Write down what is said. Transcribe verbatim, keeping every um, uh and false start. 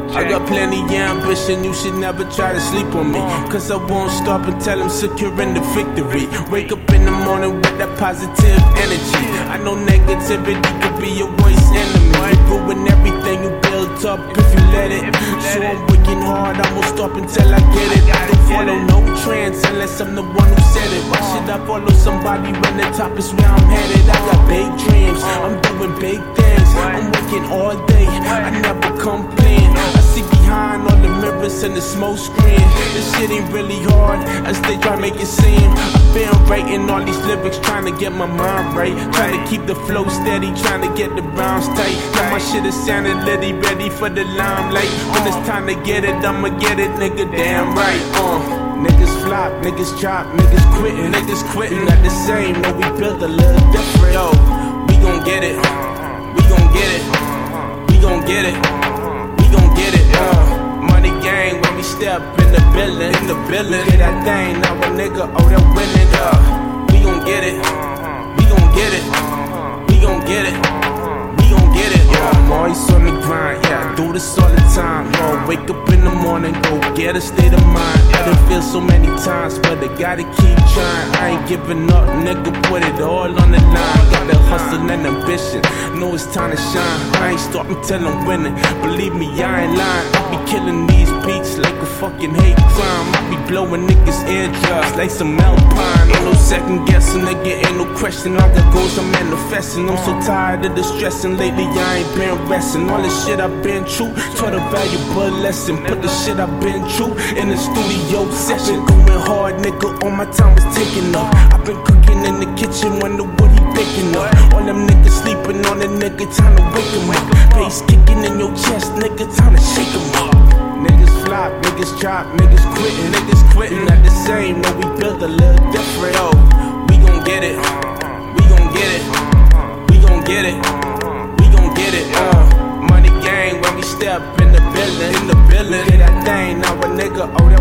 I got plenty of ambition, you should never try to sleep on me. Cause I won't stop until I'm securing the victory. Wake up in the morning with that positive energy. I know negativity could be your worst enemy. It ruin everything you built up if you let it. So I'm working hard, I won't stop until I get it. I don't follow no trends unless I'm the one who said it. Why should I follow somebody when the top is where I'm headed? I got big dreams, I'm doing big things. I'm working all day, I never complain. I see behind all the mirrors and the smoke screen. This shit ain't really hard as they try to make it seem. I've been writing all these lyrics, trying to get my mind right, trying to keep the flow steady, trying to get the rhymes tight. Got my shit is sounding litty, ready for the limelight. When it's time to get it, I'ma get it, nigga, damn right. Uh, niggas flop, niggas drop, niggas quitting, niggas quitting. Not the same, no, we built a little different. Yo, we gon' get it, we gon' get it, we gon' get it, we gon' get it. Uh, money gang when we step in the building, in the building. Get that thing, now a nigga, oh, they're winning. Uh, we gon' get it, we gon' get it, we gon' get it, we gon' get it. Yeah, I'm always on the grind, yeah, I do this all the time. Yo, wake up in the morning, go get a state of mind. I done feel so many times, but I gotta keep trying. I ain't giving up, nigga, put it all on the line. Got the hustle and ambition, know it's time to shine. I ain't stopping till I'm winning, believe me, I ain't lying. I be killing these beats like a fucking hate crime. I be blowing niggas eardrops like some Alpine. Ain't no second guessing, nigga, ain't no question. I got goals, I'm manifesting. I'm so tired of the stressing, lately I ain't been resting. All the shit I've been through, taught a valuable lesson. Put the shit I've been through in the studio session. Going hard, nigga, all my time was taking up. I've been cooking in the kitchen, wonder what he baking up. All them niggas sleeping on the nigga, time to wake him up. Bass kicking in your chest, nigga, time to shake him up. Niggas flop, niggas drop, niggas quitting, niggas quitting. Not the same, no, we built a little different. Yo, we gon' get it, we gon' get it, we gon' get it, we gon' get it. Uh, money gang when we step in the building, in the building. Get that thing, now a nigga, oh,